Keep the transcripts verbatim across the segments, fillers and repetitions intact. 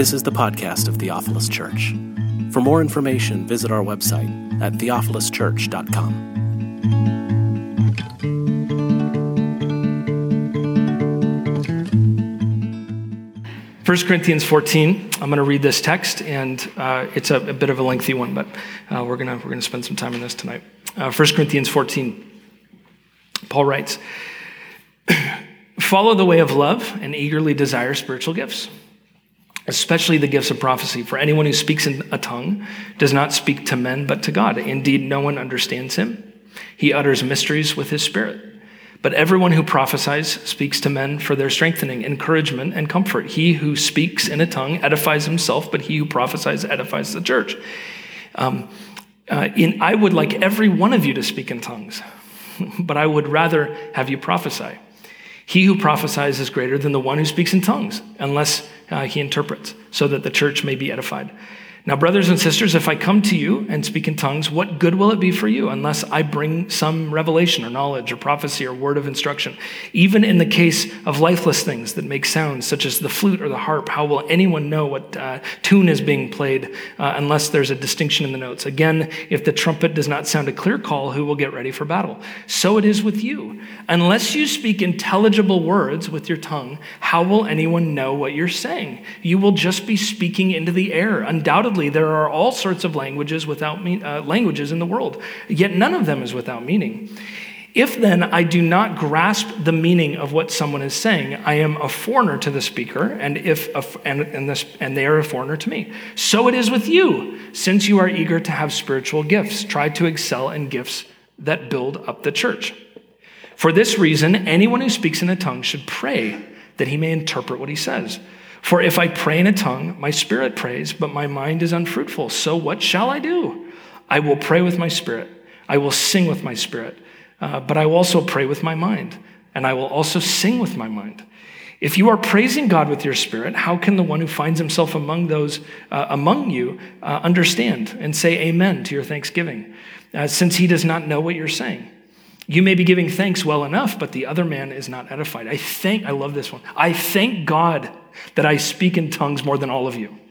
This is the podcast of Theophilus Church. For more information, visit our website at theophilus church dot com. First Corinthians fourteen, I'm going to read this text, and uh, it's a, a bit of a lengthy one, but uh, we're going to we're going to spend some time on this tonight. Uh, First Corinthians fourteen, Paul writes, "Follow the way of love and eagerly desire spiritual gifts, especially the gifts of prophecy. For anyone who speaks in a tongue does not speak to men but to God. Indeed, no one understands him. He utters mysteries with his spirit. But everyone who prophesies speaks to men for their strengthening, encouragement, and comfort. He who speaks in a tongue edifies himself, but he who prophesies edifies the church. Um, uh, in, I would like every one of you to speak in tongues, but I would rather have you prophesy. He who prophesies is greater than the one who speaks in tongues, unless uh, he interprets, so that the church may be edified. Now, brothers and sisters, if I come to you and speak in tongues, what good will it be for you unless I bring some revelation or knowledge or prophecy or word of instruction? Even in the case of lifeless things that make sounds, such as the flute or the harp, how will anyone know what uh, tune is being played uh, unless there's a distinction in the notes? Again, if the trumpet does not sound a clear call, who will get ready for battle? So it is with you. Unless you speak intelligible words with your tongue, how will anyone know what you're saying? You will just be speaking into the air. Undoubtedly, there are all sorts of languages without me- uh, languages in the world, yet none of them is without meaning. If then I do not grasp the meaning of what someone is saying, I am a foreigner to the speaker, and if a, and and, this, and they are a foreigner to me. So it is with you, since you are eager to have spiritual gifts. Try to excel in gifts that build up the church. For this reason, anyone who speaks in a tongue should pray that he may interpret what he says. For if I pray in a tongue, my spirit prays, but my mind is unfruitful. So what shall I do? I will pray with my spirit. I will sing with my spirit. Uh, but I will also pray with my mind, and I will also sing with my mind. If you are praising God with your spirit, how can the one who finds himself among those uh, among you uh, understand and say amen to your thanksgiving, uh, since he does not know what you're saying? You may be giving thanks well enough, but the other man is not edified. I thank, I love this one. I thank God that I speak in tongues more than all of you.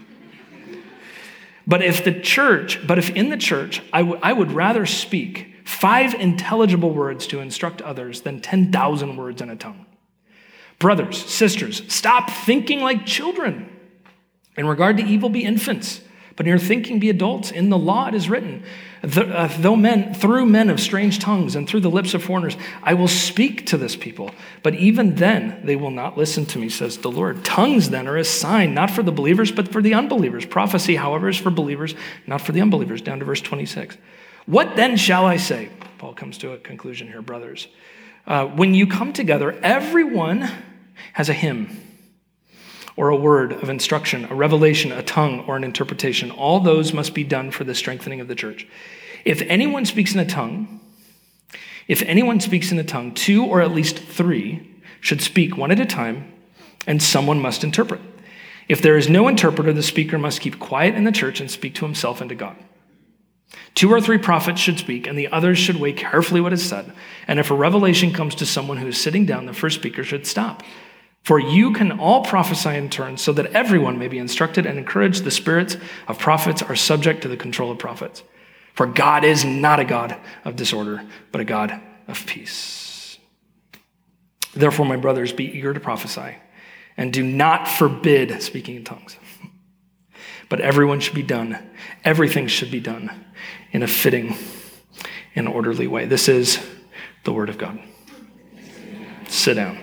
But if the church, but if in the church, I, w- I would rather speak five intelligible words to instruct others than ten thousand words in a tongue. Brothers, sisters, stop thinking like children. In regard to evil, be infants. But in your thinking, be adults. In the law it is written, though men, through men of strange tongues and through the lips of foreigners, I will speak to this people. But even then, they will not listen to me, says the Lord. Tongues then are a sign, not for the believers, but for the unbelievers. Prophecy, however, is for believers, not for the unbelievers. Down to verse twenty-six. What then shall I say? Paul comes to a conclusion here, brothers. Uh, when you come together, everyone has a hymn, or a word of instruction, a revelation, a tongue, or an interpretation. All those must be done for the strengthening of the church. If anyone speaks in a tongue, if anyone speaks in a tongue, two or at least three should speak one at a time, and someone must interpret. If there is no interpreter, the speaker must keep quiet in the church and speak to himself and to God. Two or three prophets should speak, and the others should weigh carefully what is said. And if a revelation comes to someone who is sitting down, the first speaker should stop. For you can all prophesy in turn, so that everyone may be instructed and encouraged. The spirits of prophets are subject to the control of prophets. For God is not a God of disorder, but a God of peace. Therefore, my brothers, be eager to prophesy, and do not forbid speaking in tongues. But everyone should be done, everything should be done in a fitting and orderly way. This is the word of God. Sit down.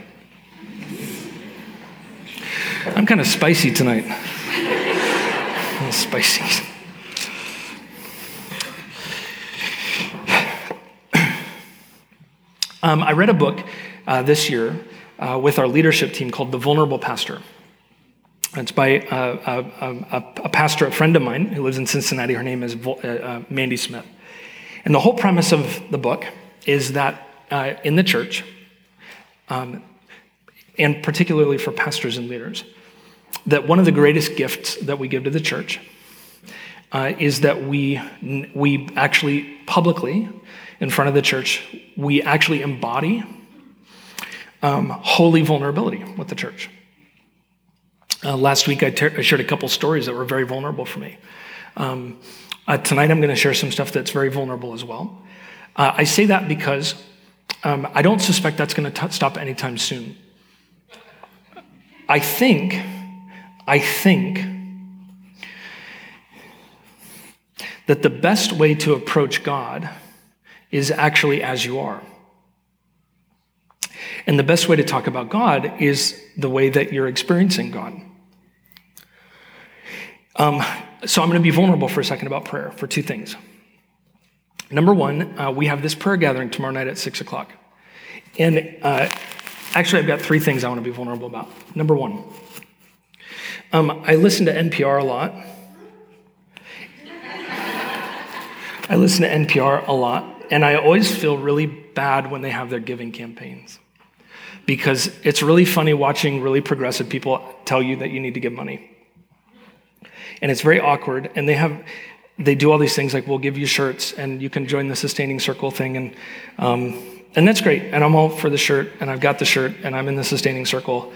I'm kind of spicy tonight. Spicy. Um, I read a book uh, this year uh, with our leadership team called The Vulnerable Pastor. It's by uh, a, a, a pastor, a friend of mine who lives in Cincinnati. Her name is uh, uh, Mandy Smith. And the whole premise of the book is that uh, in the church, um, and particularly for pastors and leaders, that one of the greatest gifts that we give to the church uh, is that we we actually publicly, in front of the church, we actually embody um, holy vulnerability with the church. Uh, last week, I, ter- I shared a couple stories that were very vulnerable for me. Um, uh, tonight, I'm going to share some stuff that's very vulnerable as well. Uh, I say that because um, I don't suspect that's going to stop anytime soon. I think, I think that the best way to approach God is actually as you are. And the best way to talk about God is the way that you're experiencing God. Um, so I'm going to be vulnerable for a second about prayer for two things. Number one, uh, we have this prayer gathering tomorrow night at six o'clock. And uh, actually, I've got three things I want to be vulnerable about. Number one, um, I listen to N P R a lot. I listen to N P R a lot, and I always feel really bad when they have their giving campaigns. Because it's really funny watching really progressive people tell you that you need to give money. And it's very awkward, and they have, they do all these things like, we'll give you shirts, and you can join the Sustaining Circle thing, and um, and that's great, and I'm all for the shirt, and I've got the shirt, and I'm in the Sustaining Circle.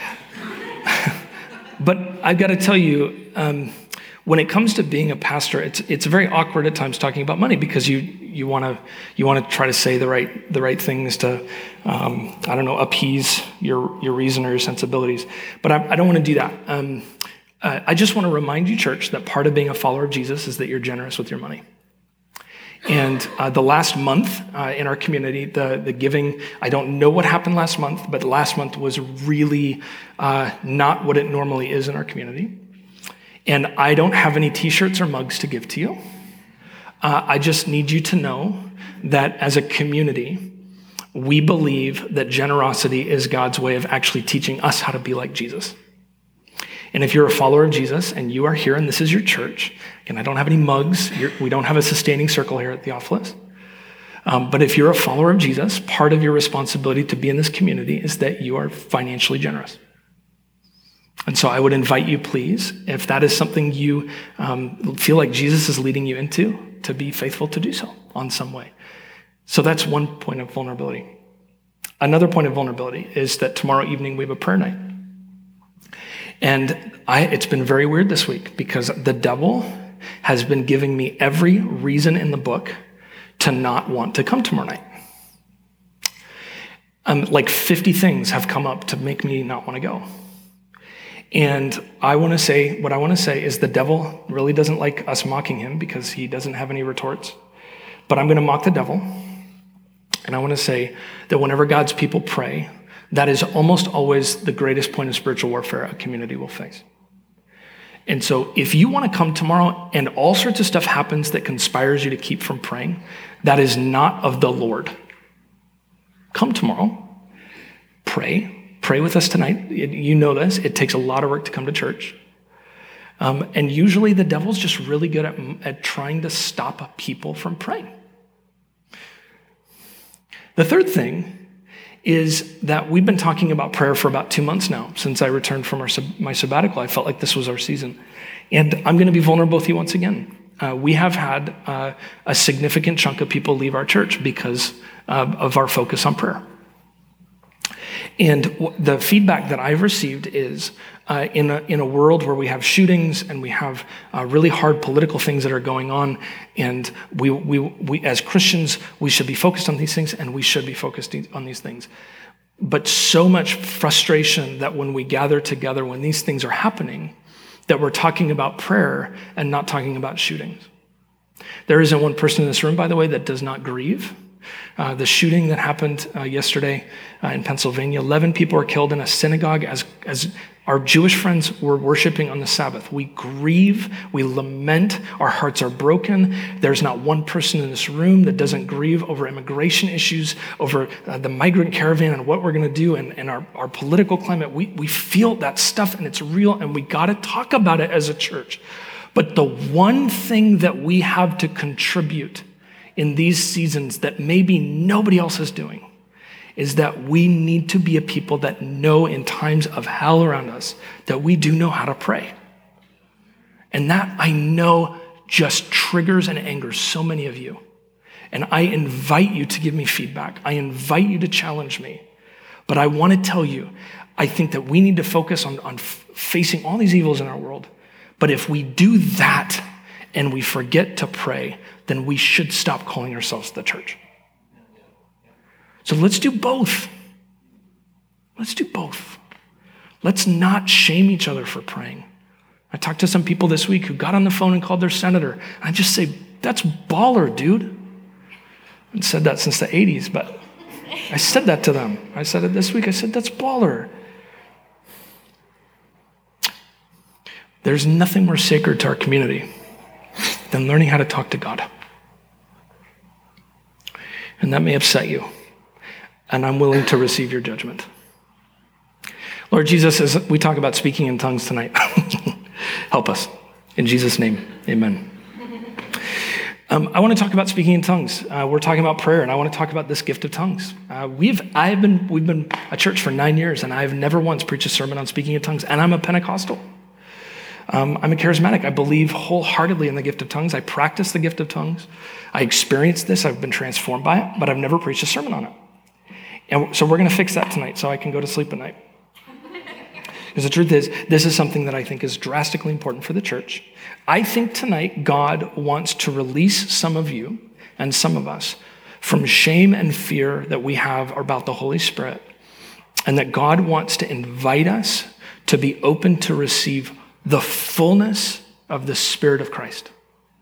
But I've got to tell you, um, when it comes to being a pastor, it's it's very awkward at times talking about money because you you want to you want to try to say the right the right things to um, I don't know appease your your reason or your sensibilities, but I, I don't want to do that. Um, uh, I just want to remind you, church, that part of being a follower of Jesus is that you're generous with your money. And uh, the last month uh, in our community, the, the giving, I don't know what happened last month, but last month was really uh, not what it normally is in our community. And I don't have any t-shirts or mugs to give to you. Uh, I just need you to know that as a community, we believe that generosity is God's way of actually teaching us how to be like Jesus. And if you're a follower of Jesus and you are here and this is your church, and I don't have any mugs, you're, we don't have a Sustaining Circle here at Theophilus, um, but if you're a follower of Jesus, part of your responsibility to be in this community is that you are financially generous. And so I would invite you, please, if that is something you um, feel like Jesus is leading you into, to be faithful to do so on some way. So that's one point of vulnerability. Another point of vulnerability is that tomorrow evening we have a prayer night. And I, it's been very weird this week because the devil has been giving me every reason in the book to not want to come tomorrow night. Um, like fifty things have come up to make me not want to go. And I want to say, what I want to say is the devil really doesn't like us mocking him because he doesn't have any retorts. But I'm going to mock the devil. And I want to say that whenever God's people pray, that is almost always the greatest point of spiritual warfare a community will face. And so if you want to come tomorrow and all sorts of stuff happens that conspires you to keep from praying, that is not of the Lord. Come tomorrow, pray. Pray with us tonight. You know this. It takes a lot of work to come to church. Um, and usually the devil's just really good at, at trying to stop people from praying. The third thing is that we've been talking about prayer for about two months now. Since I returned from our, my sabbatical, I felt like this was our season. And I'm going to be vulnerable with you once again. Uh, we have had uh, a significant chunk of people leave our church because uh, of our focus on prayer. And w- the feedback that I've received is uh, in, a, in a world where we have shootings and we have uh, really hard political things that are going on, and we, we, we as Christians, we should be focused on these things, and we should be focused on these things. But so much frustration that when we gather together, when these things are happening, that we're talking about prayer and not talking about shootings. There isn't one person in this room, by the way, that does not grieve. Uh, the shooting that happened uh, yesterday uh, in Pennsylvania, eleven people were killed in a synagogue as, as our Jewish friends were worshiping on the Sabbath. We grieve, we lament, our hearts are broken. There's not one person in this room that doesn't grieve over immigration issues, over uh, the migrant caravan and what we're going to do and, and our, our political climate. We, we feel that stuff and it's real, and we got to talk about it as a church. But the one thing that we have to contribute in these seasons that maybe nobody else is doing is that we need to be a people that know in times of hell around us that we do know how to pray. And that I know just triggers and angers so many of you. And I invite you to give me feedback. I invite you to challenge me. But I want to tell you, I think that we need to focus on, on f- facing all these evils in our world. But if we do that and we forget to pray, then we should stop calling ourselves the church. So let's do both. Let's do both. Let's not shame each other for praying. I talked to some people this week who got on the phone and called their senator. I just say, that's baller, dude. I haven't said that since the eighties, but I said that to them. I said it this week. I said, that's baller. There's nothing more sacred to our community than learning how to talk to God. And that may upset you. And I'm willing to receive your judgment. Lord Jesus, as we talk about speaking in tongues tonight, help us. In Jesus' name, amen. Um, I want to talk about speaking in tongues. Uh, we're talking about prayer, and I want to talk about this gift of tongues. Uh, we've, I have been, we've been a church for nine years, and I've never once preached a sermon on speaking in tongues, and I'm a Pentecostal. Um, I'm a charismatic. I believe wholeheartedly in the gift of tongues. I practice the gift of tongues. I experienced this. I've been transformed by it, but I've never preached a sermon on it. And so we're going to fix that tonight so I can go to sleep at night. Because the truth is, this is something that I think is drastically important for the church. I think tonight God wants to release some of you and some of us from shame and fear that we have about the Holy Spirit, and that God wants to invite us to be open to receive the fullness of the Spirit of Christ.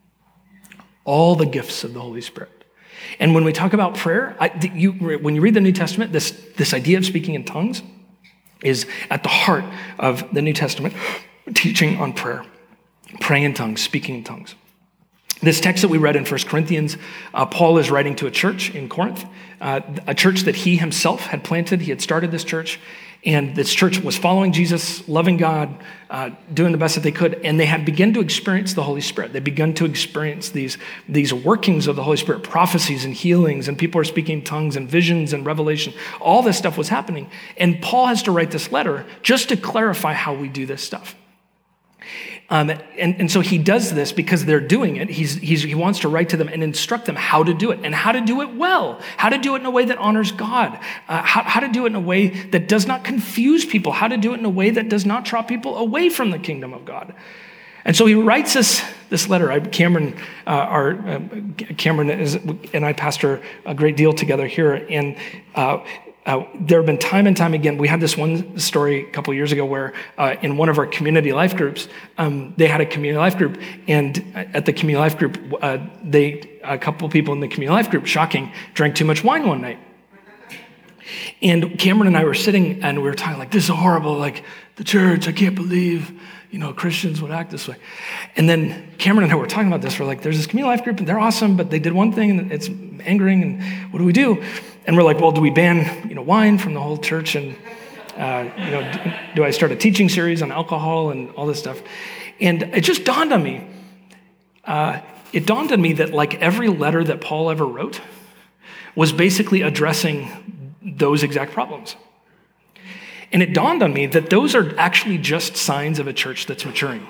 All the gifts of the Holy Spirit. And when we talk about prayer, I, you, when you read the New Testament, this, this idea of speaking in tongues is at the heart of the New Testament teaching on prayer. Praying in tongues, speaking in tongues. This text that we read in First Corinthians, uh, Paul is writing to a church in Corinth, uh, a church that he himself had planted. He had started this church, and this church was following Jesus, loving God, uh, doing the best that they could, and they had begun to experience the Holy Spirit. They begun to experience these, these workings of the Holy Spirit, prophecies and healings, and people are speaking in tongues and visions and revelation. All this stuff was happening, and Paul has to write this letter just to clarify how we do this stuff. Um, and, and so he does this because they're doing it. He's, he's, he wants to write to them and instruct them how to do it, and how to do it well, how to do it in a way that honors God, uh, how, how to do it in a way that does not confuse people, how to do it in a way that does not draw people away from the kingdom of God. And so he writes us this letter. I, Cameron, uh, our uh, Cameron is, and I pastor a great deal together here, and uh, Uh, there have been time and time again. We had this one story a couple years ago where uh, in one of our community life groups, um, they had a community life group, and at the community life group, uh, they a couple of people in the community life group, shocking, drank too much wine one night. And Cameron and I were sitting, and we were talking like, this is horrible, like the church, I can't believe, you know, Christians would act this way. And then Cameron and I were talking about this. We're like, there's this community life group, and they're awesome, but they did one thing, and it's angering, and what do we do? And we're like, well, do we ban, you know, wine from the whole church? And, uh, you know, do, do I start a teaching series on alcohol and all this stuff? And it just dawned on me. Uh, it dawned on me that like every letter that Paul ever wrote was basically addressing those exact problems. And it dawned on me that those are actually just signs of a church that's maturing.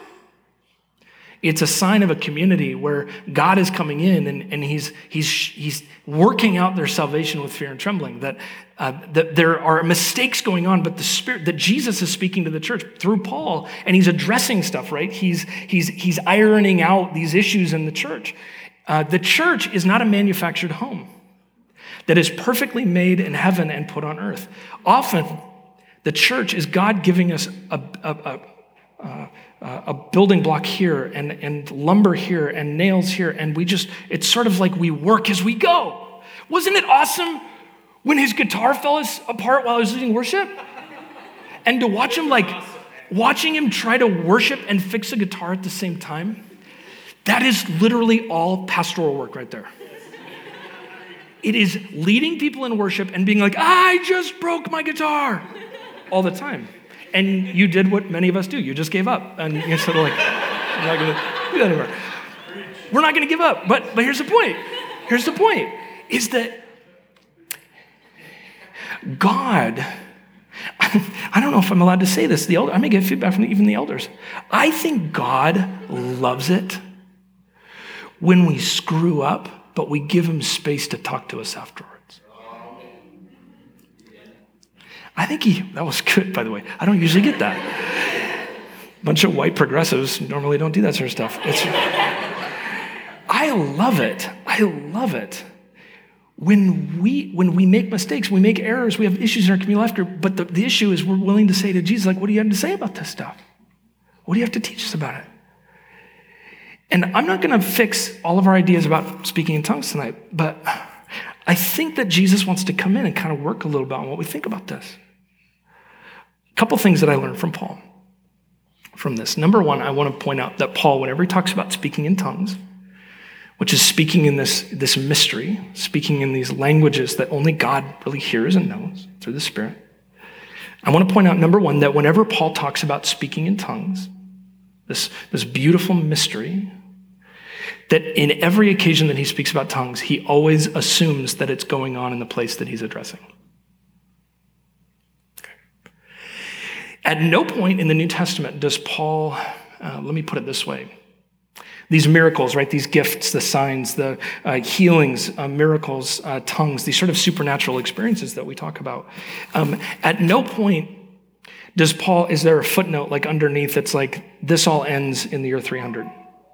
It's a sign of a community where God is coming in and, and he's, he's, he's working out their salvation with fear and trembling, that, uh, that there are mistakes going on, but the Spirit, that Jesus is speaking to the church through Paul, and he's addressing stuff, right? He's, he's, he's ironing out these issues in the church. Uh, the church is not a manufactured home that is perfectly made in heaven and put on earth. Often, the church is God giving us a, a, a Uh, uh, a building block here and, and lumber here and nails here, and we just, it's sort of like we work as we go. Wasn't it awesome when his guitar fell apart while I was leading worship? And to watch him like, watching him try to worship and fix a guitar at the same time, that is literally all pastoral work right there. It is leading people in worship and being like, I just broke my guitar all the time. And you did what many of us do. You just gave up. And you're sort of like, I'm not going to do that anymore. We're not going to give up. But but here's the point. Here's the point. Is that God, I don't know if I'm allowed to say this. The elder, I may get feedback from even the elders. I think God loves it when we screw up, but we give him space to talk to us afterwards. I think he, that was good, by the way. I don't usually get that. A bunch of white progressives normally don't do that sort of stuff. It's, I love it. I love it. When we when we make mistakes, we make errors, we have issues in our community life group, but the, the issue is we're willing to say to Jesus, like, what do you have to say about this stuff? What do you have to teach us about it? And I'm not going to fix all of our ideas about speaking in tongues tonight, but I think that Jesus wants to come in and kind of work a little bit on what we think about this. A couple things that I learned from Paul from this. Number one, I want to point out that Paul, whenever he talks about speaking in tongues, which is speaking in this, this mystery, speaking in these languages that only God really hears and knows through the Spirit. I want to point out, number one, that whenever Paul talks about speaking in tongues, this, this beautiful mystery, that in every occasion that he speaks about tongues, he always assumes that it's going on in the place that he's addressing. Okay. At no point in the New Testament does Paul, uh, let me put it this way, these miracles, right? These gifts, the signs, the uh, healings, uh, miracles, uh, tongues, these sort of supernatural experiences that we talk about. Um, at no point does Paul, is there a footnote like underneath that's like, this all ends in the year three hundred.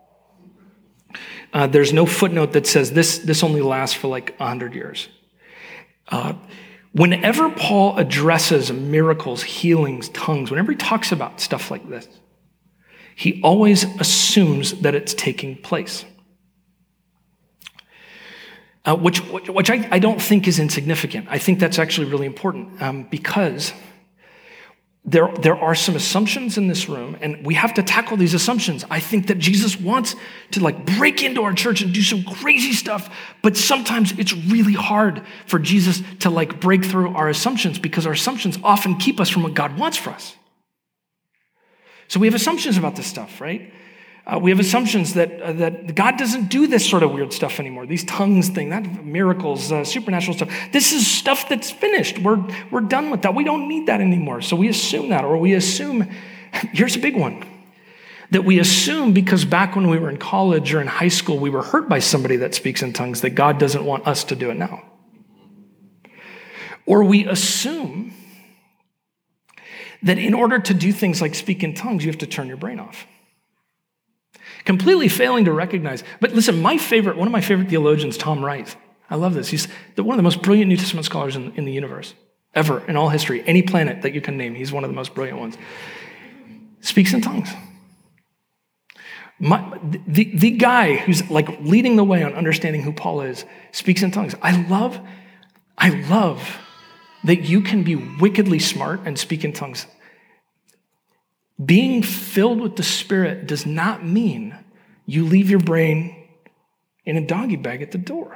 Uh, there's no footnote that says this, this only lasts for like one hundred years. Uh, whenever Paul addresses miracles, healings, tongues, whenever he talks about stuff like this, he always assumes that it's taking place, uh, which which I, I don't think is insignificant. I think that's actually really important um, because there, there are some assumptions in this room, and we have to tackle these assumptions. I think that Jesus wants to like break into our church and do some crazy stuff, but sometimes it's really hard for Jesus to like break through our assumptions because our assumptions often keep us from what God wants for us. So we have assumptions about this stuff, right? Uh, we have assumptions that uh, that God doesn't do this sort of weird stuff anymore. These tongues thing, that miracles, uh, supernatural stuff. This is stuff that's finished. We're we're done with that. We don't need that anymore. So we assume that, or we assume, here's a big one, that we assume because back when we were in college or in high school, we were hurt by somebody that speaks in tongues, that God doesn't want us to do it now. Or we assume that in order to do things like speak in tongues, you have to turn your brain off. Completely failing to recognize. But listen, my favorite, one of my favorite theologians, Tom Wright, I love this. He's the, one of the most brilliant New Testament scholars in, in the universe, ever, in all history. Any planet that you can name, he's one of the most brilliant ones. Speaks in tongues. My, the, the guy who's like leading the way on understanding who Paul is, speaks in tongues. I love, I love that you can be wickedly smart and speak in tongues. Being filled with the Spirit does not mean you leave your brain in a doggy bag at the door.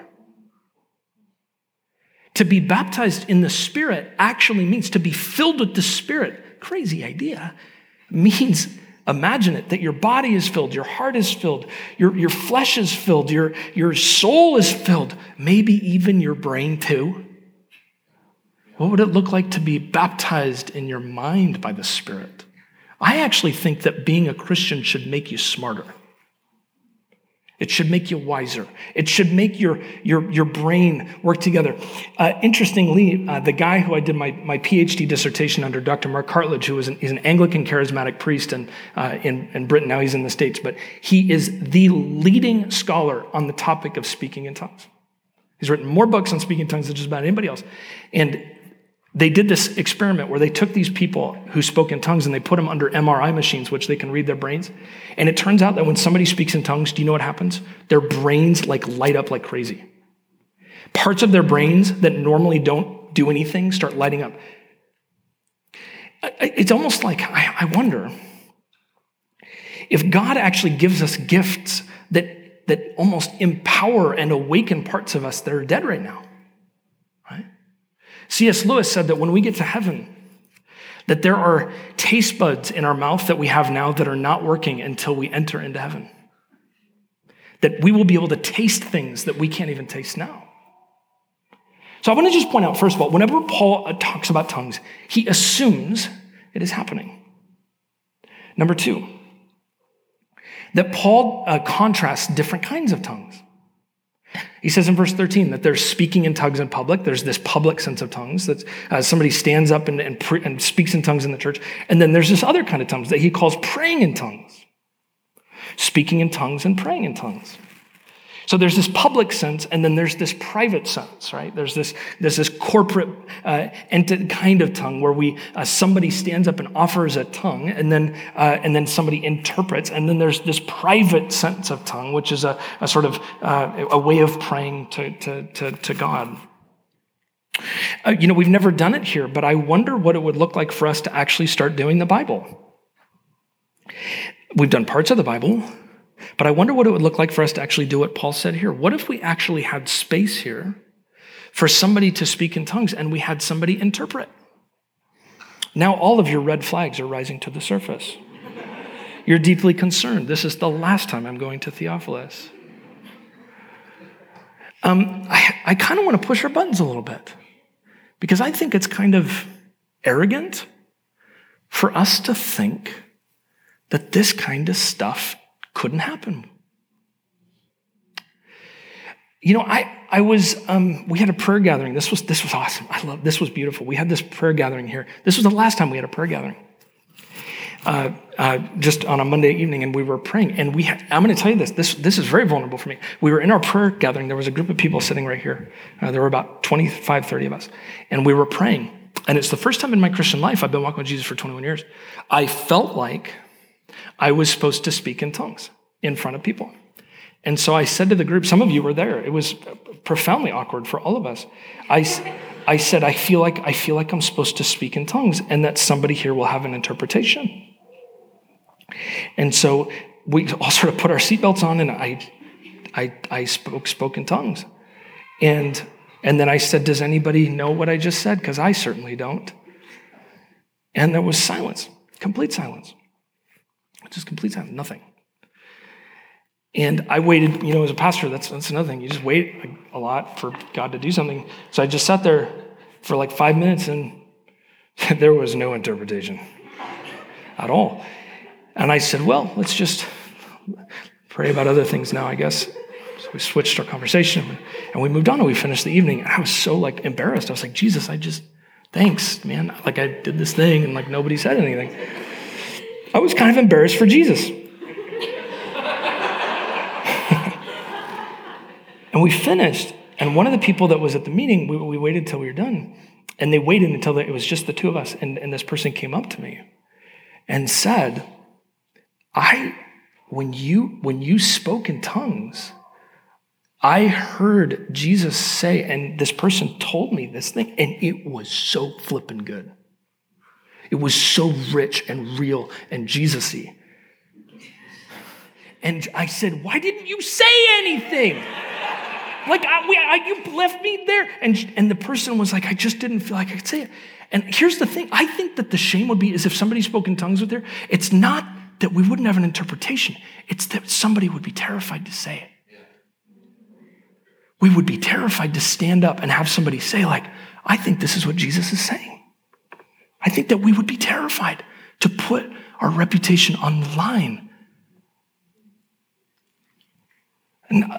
To be baptized in the Spirit actually means to be filled with the Spirit. Crazy idea. Means, imagine it, that your body is filled, your heart is filled, your, your flesh is filled, your, your soul is filled, maybe even your brain too. What would it look like to be baptized in your mind by the Spirit? I actually think that being a Christian should make you smarter. It should make you wiser. It should make your, your, your brain work together. Uh, interestingly, uh, the guy who I did my, my PhD dissertation under, Doctor Mark Cartledge, who is an, he's an Anglican charismatic priest in, uh, in, in Britain, now he's in the States, but he is the leading scholar on the topic of speaking in tongues. He's written more books on speaking in tongues than just about anybody else. And they did this experiment where they took these people who spoke in tongues and they put them under M R I machines, which they can read their brains. And it turns out that when somebody speaks in tongues, do you know what happens? Their brains like light up like crazy. Parts of their brains that normally don't do anything start lighting up. It's almost like, I wonder if God actually gives us gifts that, that almost empower and awaken parts of us that are dead right now. C S Lewis said that when we get to heaven, that there are taste buds in our mouth that we have now that are not working until we enter into heaven. That we will be able to taste things that we can't even taste now. So I want to just point out, first of all, whenever Paul talks about tongues, he assumes it is happening. Number two, that Paul uh, contrasts different kinds of tongues. He says in verse thirteen that they're speaking in tongues in public. There's this public sense of tongues that uh, somebody stands up and, and, pre- and speaks in tongues in the church. And then there's this other kind of tongues that he calls praying in tongues, speaking in tongues and praying in tongues. So there's this public sense, and then there's this private sense, right? There's this there's this corporate uh, ent- kind of tongue where we uh, somebody stands up and offers a tongue, and then uh, and then somebody interprets, and then there's this private sense of tongue, which is a, a sort of uh, a way of praying to to to, to God. Uh, you know, we've never done it here, but I wonder what it would look like for us to actually start doing the Bible. We've done parts of the Bible. But I wonder what it would look like for us to actually do what Paul said here. What if we actually had space here for somebody to speak in tongues and we had somebody interpret? Now all of your red flags are rising to the surface. You're deeply concerned. This is the last time I'm going to Theophilus. Um, I, I kind of want to push our buttons a little bit because I think it's kind of arrogant for us to think that this kind of stuff couldn't happen. You know, I I was um, we had a prayer gathering. This was this was awesome. I love this was beautiful. We had this prayer gathering here. This was the last time we had a prayer gathering. Uh, uh, just on a Monday evening, and we were praying. And we had, I'm going to tell you this. This this is very vulnerable for me. We were in our prayer gathering. There was a group of people sitting right here. Uh, there were about twenty-five, thirty of us, and we were praying. And it's the first time in my Christian life, I've been walking with Jesus for twenty-one years, I felt like I was supposed to speak in tongues in front of people. And so I said to the group, some of you were there. It was profoundly awkward for all of us. I, I said, I feel like I feel like I'm supposed to speak in tongues and that somebody here will have an interpretation. And so we all sort of put our seatbelts on, and I I, I spoke, spoke in tongues. And, and then I said, does anybody know what I just said? Because I certainly don't. And there was silence, complete silence. Just complete silence, nothing. And I waited, you know, as a pastor, that's that's another thing. You just wait a lot for God to do something. So I just sat there for like five minutes, and there was no interpretation at all. And I said, well, let's just pray about other things now, I guess. So we switched our conversation, and we moved on, and we finished the evening. And I was so like embarrassed. I was like, Jesus, I just, thanks, man. Like I did this thing, and like nobody said anything. I was kind of embarrassed for Jesus. And we finished, and one of the people that was at the meeting, we, we waited till we were done, and they waited until it was just the two of us, and, and this person came up to me and said, I, when you, when you spoke in tongues, I heard Jesus say, and this person told me this thing, and it was so flippin' good. It was so rich and real and Jesus-y. And I said, why didn't you say anything? Like, I, we, I, you left me there. And, and the person was like, I just didn't feel like I could say it. And here's the thing. I think that the shame would be is if somebody spoke in tongues with her, it's not that we wouldn't have an interpretation. It's that somebody would be terrified to say it. We would be terrified to stand up and have somebody say, like, I think this is what Jesus is saying. I think that we would be terrified to put our reputation on the line. And uh,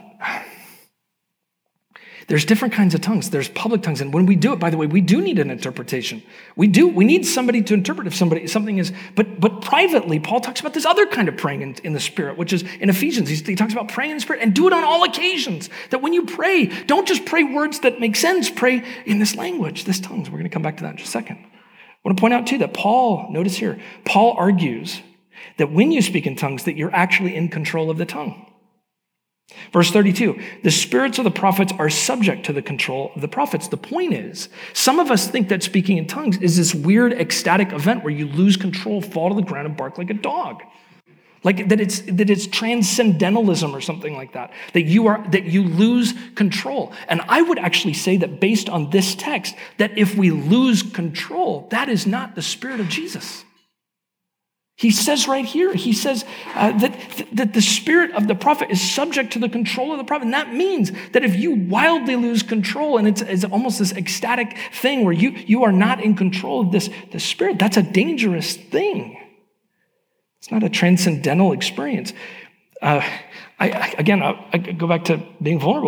there's different kinds of tongues. There's public tongues. And when we do it, by the way, we do need an interpretation. We do. We need somebody to interpret if somebody something is, but but privately, Paul talks about this other kind of praying in, in the Spirit, which is in Ephesians. He, he talks about praying in the Spirit and do it on all occasions. That when you pray, don't just pray words that make sense. Pray in this language, this tongues. We're going to come back to that in just a second. I want to point out too that Paul, notice here, Paul argues that when you speak in tongues, that you're actually in control of the tongue. Verse thirty-two, the spirits of the prophets are subject to the control of the prophets. The point is, some of us think that speaking in tongues is this weird ecstatic event where you lose control, fall to the ground, and bark like a dog. Like that it's that it's transcendentalism or something like that. That you are that you lose control. And I would actually say that based on this text, that if we lose control, that is not the Spirit of Jesus. He says right here, he says uh, that, that the spirit of the prophet is subject to the control of the prophet. And that means that if you wildly lose control, and it's, it's almost this ecstatic thing where you, you are not in control of this, this spirit, that's a dangerous thing. It's not a transcendental experience. Uh, I, I, again, I, I go back to being vulnerable.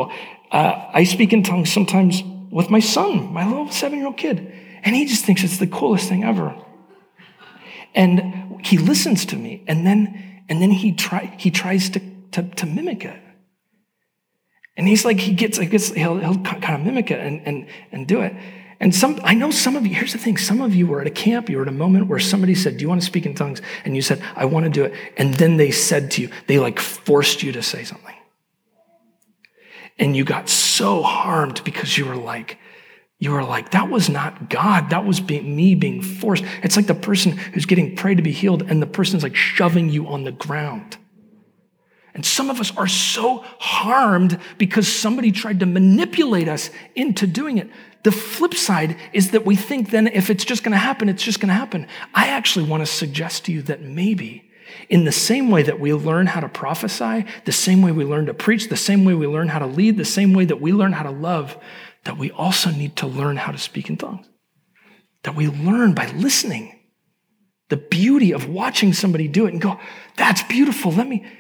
Uh, I speak in tongues sometimes with my son, my little seven-year-old kid, and he just thinks it's the coolest thing ever. And he listens to me, and then and then he try he tries to to, to mimic it. And he's like, he gets, I guess he'll, he'll kind of mimic it and, and, and do it. And some, I know some of you, here's the thing, some of you were at a camp, you were at a moment where somebody said, do you want to speak in tongues? And you said, I want to do it. And then they said to you, they like forced you to say something. And you got so harmed because you were like, you were like, that was not God. That was being, me being forced. It's like the person who's getting prayed to be healed and the person's like shoving you on the ground. And some of us are so harmed because somebody tried to manipulate us into doing it. The flip side is that we think then if it's just going to happen, it's just going to happen. I actually want to suggest to you that maybe in the same way that we learn how to prophesy, the same way we learn to preach, the same way we learn how to lead, the same way that we learn how to love, that we also need to learn how to speak in tongues. That we learn by listening. The beauty of watching somebody do it and go, that's beautiful. Let me...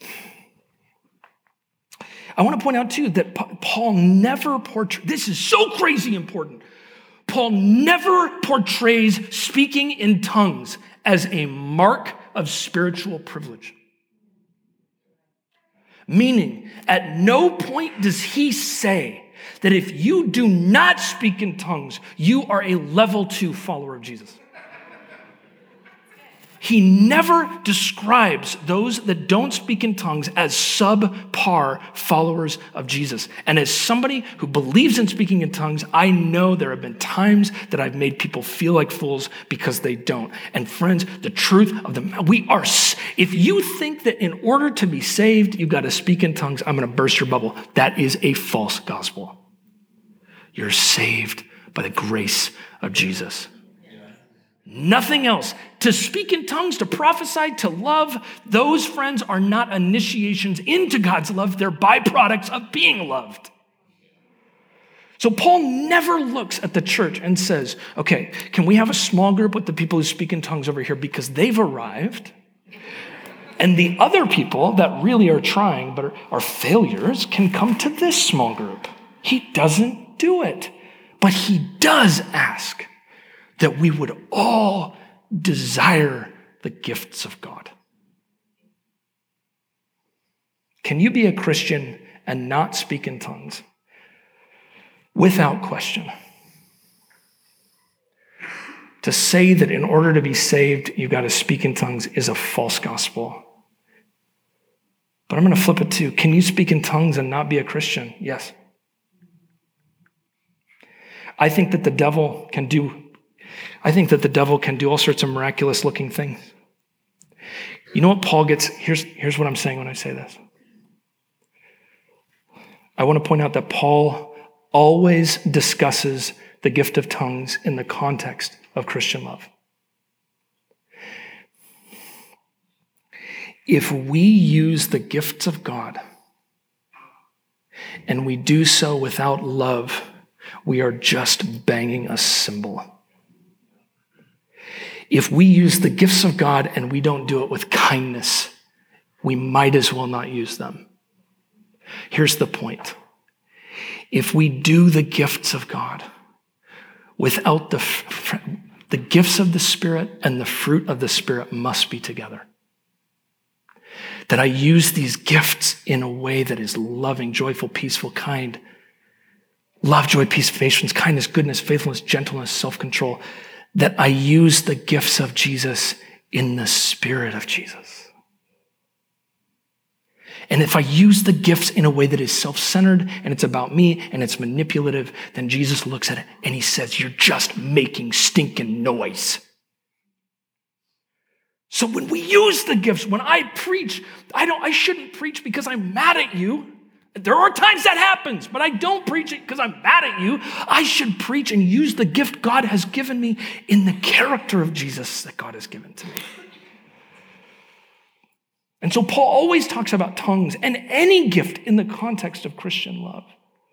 I want to point out, too, that Paul never portrays, this is so crazy important. Paul never portrays speaking in tongues as a mark of spiritual privilege. Meaning, at no point does he say that if you do not speak in tongues, you are a level two follower of Jesus. He never describes those that don't speak in tongues as subpar followers of Jesus. And as somebody who believes in speaking in tongues, I know there have been times that I've made people feel like fools because they don't. And friends, the truth of the, we are, if you think that in order to be saved, you've got to speak in tongues, I'm going to burst your bubble. That is a false gospel. You're saved by the grace of Jesus. Nothing else. To speak in tongues, to prophesy, to love, those, friends, are not initiations into God's love. They're byproducts of being loved. So Paul never looks at the church and says, okay, can we have a small group with the people who speak in tongues over here because they've arrived, and the other people that really are trying but are, are failures can come to this small group. He doesn't do it, but he does ask that we would all desire the gifts of God. Can you be a Christian and not speak in tongues? Without question. To say that in order to be saved, you've got to speak in tongues is a false gospel. But I'm going to flip it too. Can you speak in tongues and not be a Christian? Yes. I think that the devil can do I think that the devil can do all sorts of miraculous looking things. You know what Paul gets? Here's, here's what I'm saying when I say this. I want to point out that Paul always discusses the gift of tongues in the context of Christian love. If we use the gifts of God and we do so without love, we are just banging a cymbal. If we use the gifts of God and we don't do it with kindness, we might as well not use them. Here's the point. If we do the gifts of God without the, the gifts of the Spirit and the fruit of the Spirit must be together. That I use these gifts in a way that is loving, joyful, peaceful, kind. Love, joy, peace, patience, kindness, goodness, faithfulness, gentleness, self-control. That I use the gifts of Jesus in the Spirit of Jesus. And if I use the gifts in a way that is self-centered and it's about me and it's manipulative, then Jesus looks at it and he says, you're just making stinking noise. So when we use the gifts, when I preach, I don't, I shouldn't preach because I'm mad at you. There are times that happens, but I don't preach it because I'm mad at you. I should preach and use the gift God has given me in the character of Jesus that God has given to me. And so Paul always talks about tongues and any gift in the context of Christian love.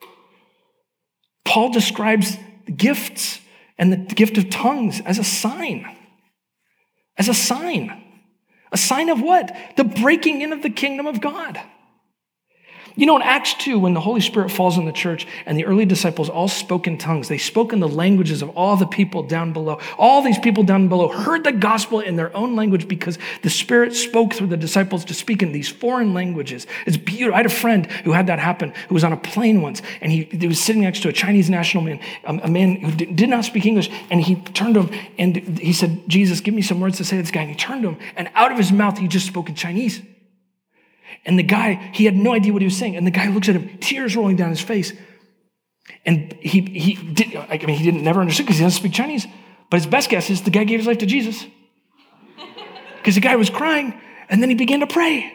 Paul describes gifts and the gift of tongues as a sign. As a sign. A sign of what? The breaking in of the kingdom of God. You know, in Acts two, when the Holy Spirit falls on the church and the early disciples all spoke in tongues, they spoke in the languages of all the people down below. All these people down below heard the gospel in their own language because the Spirit spoke through the disciples to speak in these foreign languages. It's beautiful. I had a friend who had that happen, who was on a plane once, and he, he was sitting next to a Chinese national man, a, a man who did, did not speak English, and he turned to him and he said, Jesus, give me some words to say to this guy. And he turned to him, and out of his mouth, he just spoke in Chinese. And the guy, he had no idea what he was saying. And the guy looks at him, tears rolling down his face. And he he did, I mean, he didn't never understood because he doesn't speak Chinese. But his best guess is the guy gave his life to Jesus. Because the guy was crying, and then he began to pray.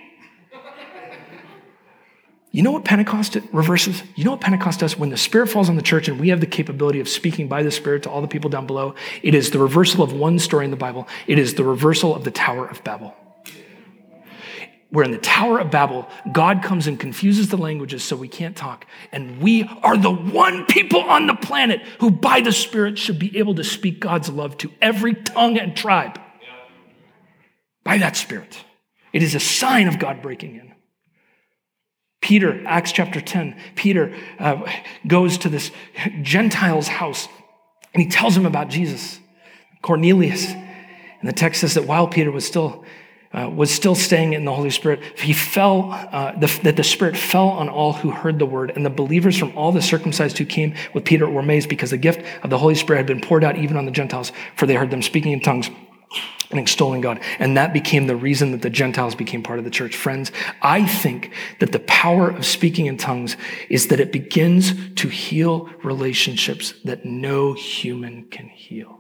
You know what Pentecost reverses? You know what Pentecost does? When the Spirit falls on the church and we have the capability of speaking by the Spirit to all the people down below, it is the reversal of one story in the Bible. It is the reversal of the Tower of Babel. Where in the Tower of Babel, God comes and confuses the languages so we can't talk. And we are the one people on the planet who by the Spirit should be able to speak God's love to every tongue and tribe. By that Spirit. It is a sign of God breaking in. Peter, Acts chapter ten, Peter uh, goes to this Gentile's house and he tells him about Jesus, Cornelius. And the text says that while Peter was still Uh, was still staying in the Holy Spirit, he fell, uh, the, that the Spirit fell on all who heard the word, and the believers from all the circumcised who came with Peter were amazed because the gift of the Holy Spirit had been poured out even on the Gentiles, for they heard them speaking in tongues and extolling God. And that became the reason that the Gentiles became part of the church. Friends, I think that the power of speaking in tongues is that it begins to heal relationships that no human can heal.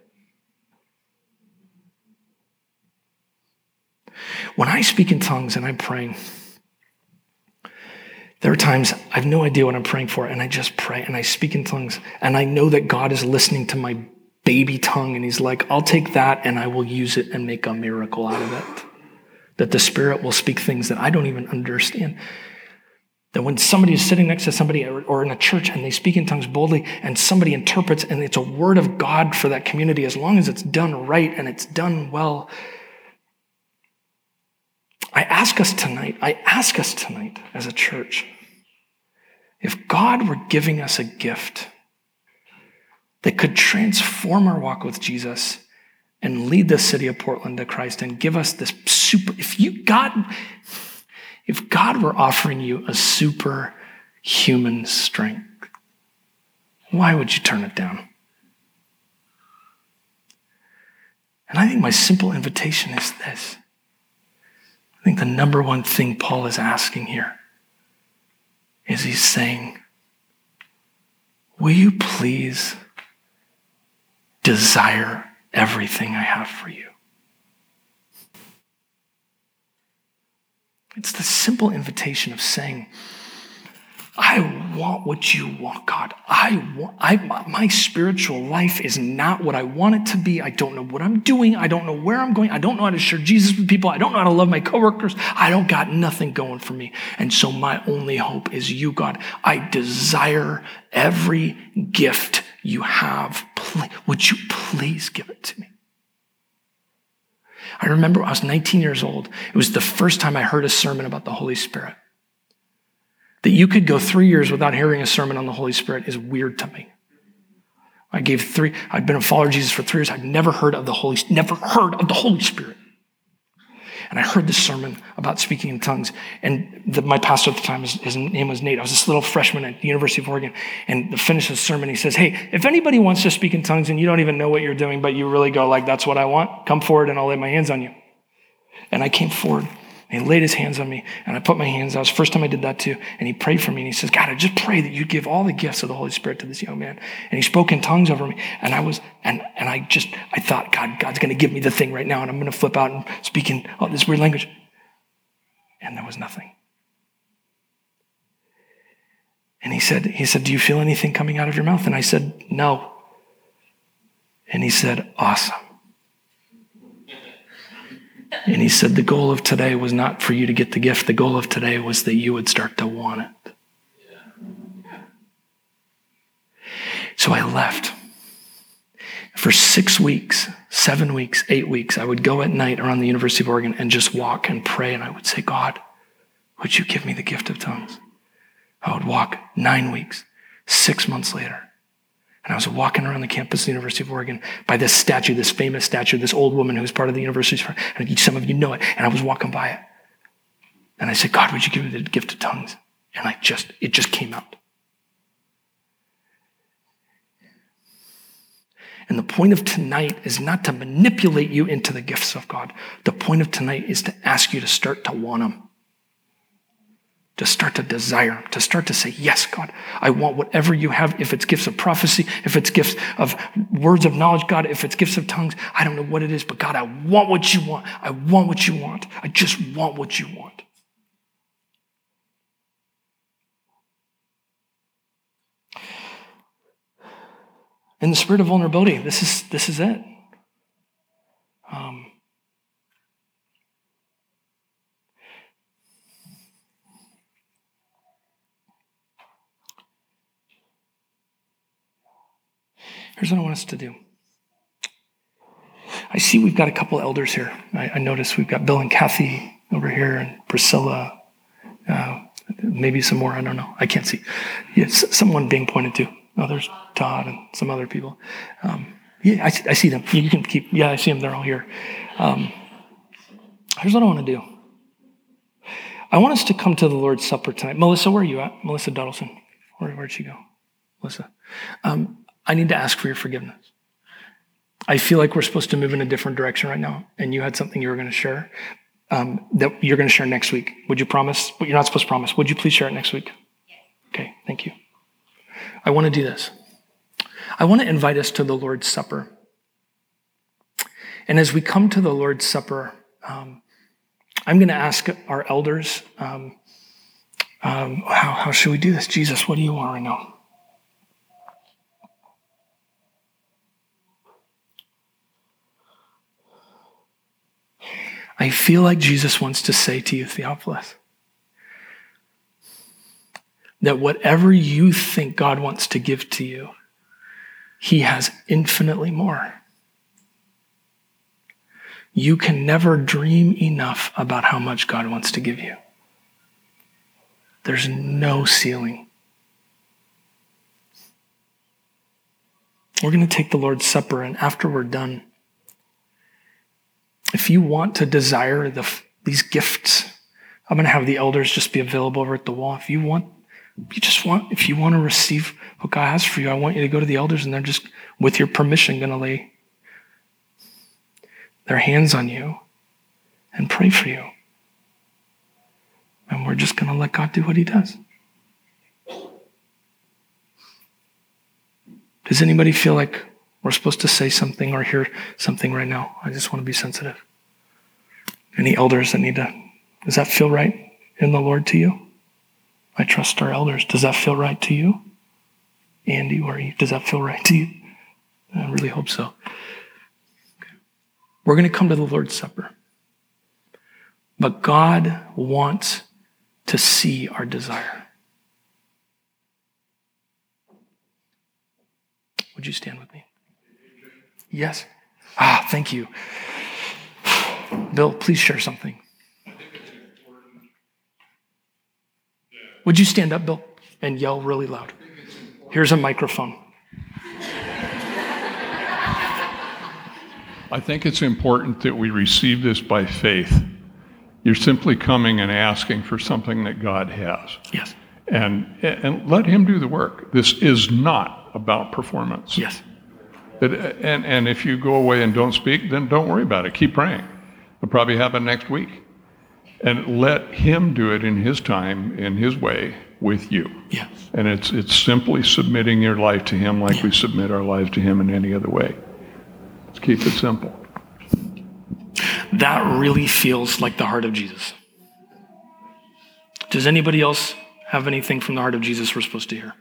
When I speak in tongues and I'm praying, there are times I have no idea what I'm praying for, and I just pray and I speak in tongues, and I know that God is listening to my baby tongue, and he's like, I'll take that and I will use it and make a miracle out of it. That the Spirit will speak things that I don't even understand. That when somebody is sitting next to somebody or in a church and they speak in tongues boldly and somebody interprets and it's a word of God for that community, as long as it's done right and it's done well. I ask us tonight, I ask us tonight as a church, if God were giving us a gift that could transform our walk with Jesus and lead the city of Portland to Christ and give us this super, if you, God, if God were offering you a superhuman strength, why would you turn it down? And I think my simple invitation is this. I think the number one thing Paul is asking here is he's saying, will you please desire everything I have for you? It's the simple invitation of saying, I want what you want, God. I want, I, my spiritual life is not what I want it to be. I don't know what I'm doing. I don't know where I'm going. I don't know how to share Jesus with people. I don't know how to love my coworkers. I don't got nothing going for me. And so my only hope is you, God. I desire every gift you have. Would you please give it to me? I remember I was nineteen years old. It was the first time I heard a sermon about the Holy Spirit. That you could go three years without hearing a sermon on the Holy Spirit is weird to me. I gave three, I'd been a follower of Jesus for three years. I'd never heard of the Holy, never heard of the Holy Spirit. And I heard this sermon about speaking in tongues. And the, my pastor at the time, his, his name was Nate. I was this little freshman at the University of Oregon. And to finish his sermon, he says, hey, if anybody wants to speak in tongues and you don't even know what you're doing, but you really go like, that's what I want, come forward and I'll lay my hands on you. And I came forward. And he laid his hands on me, and I put my hands out. It was the first time I did that too. And he prayed for me, and he says, God, I just pray that you give all the gifts of the Holy Spirit to this young man. And he spoke in tongues over me. And I was, and and I just, I thought, God, God's going to give me the thing right now, and I'm going to flip out and speak in oh, this weird language. And there was nothing. And he said, he said, do you feel anything coming out of your mouth? And I said, no. And he said, awesome. And he said, the goal of today was not for you to get the gift. The goal of today was that you would start to want it. So I left. For six weeks, seven weeks, eight weeks, I would go at night around the University of Oregon and just walk and pray. And I would say, God, would you give me the gift of tongues? I would walk nine weeks, six months later. And I was walking around the campus of the University of Oregon by this statue, this famous statue, this old woman who's part of the university. And some of you know it. And I was walking by it. And I said, God, would you give me the gift of tongues? And I just, it just came out. And the point of tonight is not to manipulate you into the gifts of God. The point of tonight is to ask you to start to want them. To start to desire them. To start to say, yes, God, I want whatever you have. If it's gifts of prophecy, if it's gifts of words of knowledge, God, if it's gifts of tongues, I don't know what it is, but God, I want what you want. I want what you want. I just want what you want. In the spirit of vulnerability, this is this is it. Um, here's what I want us to do. I see we've got a couple elders here. I, I noticed we've got Bill and Kathy over here, and Priscilla. Uh, maybe some more. I don't know. I can't see. Yes, someone being pointed to. Oh, there's Todd and some other people. Um, yeah, I, I see them. You can keep, yeah, I see them. They're all here. Um, here's what I want to do. I want us to come to the Lord's Supper tonight. Melissa, where are you at? Melissa Duddleson. Where, where'd she go? Melissa. Um, I need to ask for your forgiveness. I feel like we're supposed to move in a different direction right now, and you had something you were going to share um, that you're going to share next week. Would you promise? But you're not supposed to promise. Would you please share it next week? Okay, thank you. I want to do this. I want to invite us to the Lord's Supper. And as we come to the Lord's Supper, um, I'm going to ask our elders, um, um, how, how should we do this? Jesus, what do you want right now? I feel like Jesus wants to say to you, Theophilus, that whatever you think God wants to give to you, he has infinitely more. You can never dream enough about how much God wants to give you. There's no ceiling. We're going to take the Lord's Supper, and after we're done, if you want to desire the, these gifts, I'm going to have the elders just be available over at the wall. If you want You just want, if you want to receive what God has for you, I want you to go to the elders, and they're just, with your permission, going to lay their hands on you and pray for you. And we're just going to let God do what he does. Does anybody feel like we're supposed to say something or hear something right now? I just want to be sensitive. Any elders that need to, does that feel right in the Lord to you? I trust our elders. Does that feel right to you? Andy, where are you? Does that feel right to you? I really hope so. Okay. We're going to come to the Lord's Supper. But God wants to see our desire. Would you stand with me? Yes. Ah, thank you. Bill, please share something. Would you stand up, Bill, and yell really loud? Here's a microphone. I think it's important that we receive this by faith. You're simply coming and asking for something that God has. Yes. And, and let him do the work. This is not about performance. Yes. It, and, and if you go away and don't speak, then don't worry about it. Keep praying. It'll probably happen next week. And let him do it in his time, in his way, with you. Yeah. And it's it's simply submitting your life to him like yeah. we submit our lives to him in any other way. Let's keep it simple. That really feels like the heart of Jesus. Does anybody else have anything from the heart of Jesus we're supposed to hear?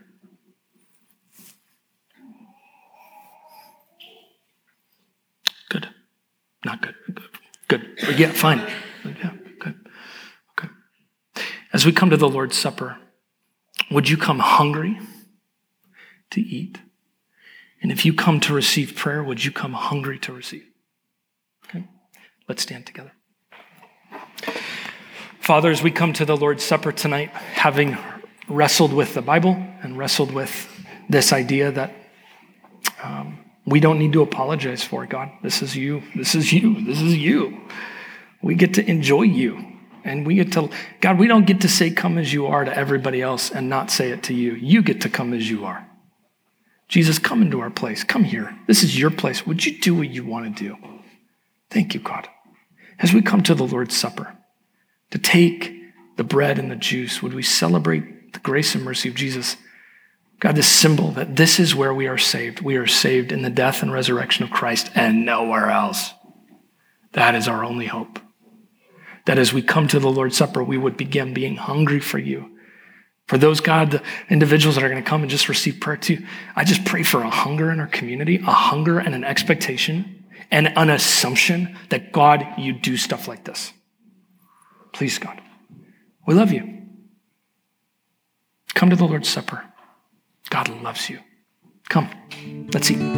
Good. Not good. Good. Good. Yeah, fine. Yeah, good. Okay. As we come to the Lord's Supper, would you come hungry to eat? And if you come to receive prayer, would you come hungry to receive? Okay. Let's stand together. Father, as we come to the Lord's Supper tonight, having wrestled with the Bible and wrestled with this idea that um, we don't need to apologize for it, God. This is you. This is you. This is you. We get to enjoy you. And we get to, God, we don't get to say come as you are to everybody else and not say it to you. You get to come as you are. Jesus, come into our place. Come here. This is your place. Would you do what you want to do? Thank you, God. As we come to the Lord's Supper, to take the bread and the juice, would we celebrate the grace and mercy of Jesus? God, this symbol that this is where we are saved. We are saved in the death and resurrection of Christ and nowhere else. That is our only hope. That as we come to the Lord's Supper, we would begin being hungry for you. For those, God, the individuals that are going to come and just receive prayer too, I just pray for a hunger in our community, a hunger and an expectation and an assumption that, God, you do stuff like this. Please, God, we love you. Come to the Lord's Supper. God loves you. Come, let's eat.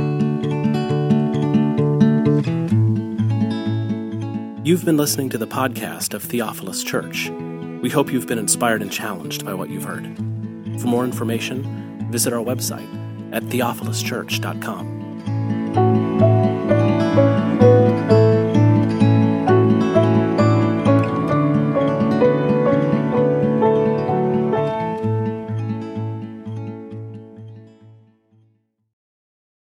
You've been listening to the podcast of Theophilus Church. We hope you've been inspired and challenged by what you've heard. For more information, visit our website at theophilus church dot com.